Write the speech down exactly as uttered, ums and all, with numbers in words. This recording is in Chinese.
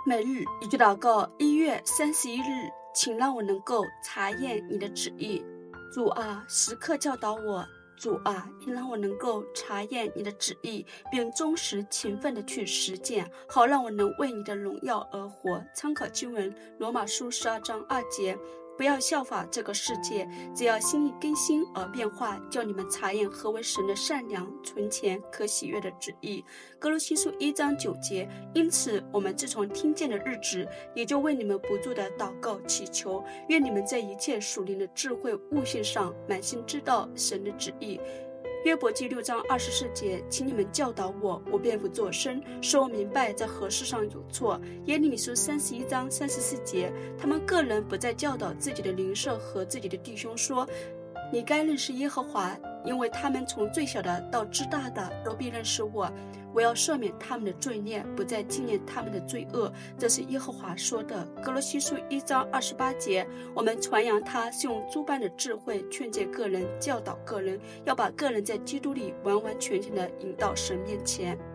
每日一句祷告，一月三十一日，请让我能够查验你的旨意。主啊，时刻教导我。主啊，请让我能够查验你的旨意，并忠实勤奋地去实践，好让我能为你的荣耀而活。参考经文罗马书十二章二节，不要效法这个世界，只要心意更新而变化，叫你们查验何为神的善良、纯全、可喜悦的旨意。哥罗西书一章九节，因此我们自从听见的日子，也就为你们不住的祷告祈求，愿你们在一切属灵的智慧悟性上满心知道神的旨意。约伯记六章二十四节，请你们教导我，我便不作声，使我明白在何事上有错。耶利米书三十一章三十四节，他们个人不再教导自己的邻舍和自己的弟兄说，你该认识耶和华，因为他们从最小的到至大的都必认识我。我要赦免他们的罪孽，不再纪念他们的罪恶。这是耶和华说的。哥罗西书一章二十八节，我们传扬他是用诸般的智慧劝诫个人，教导个人，要把个人在基督里完完全全的引到神面前。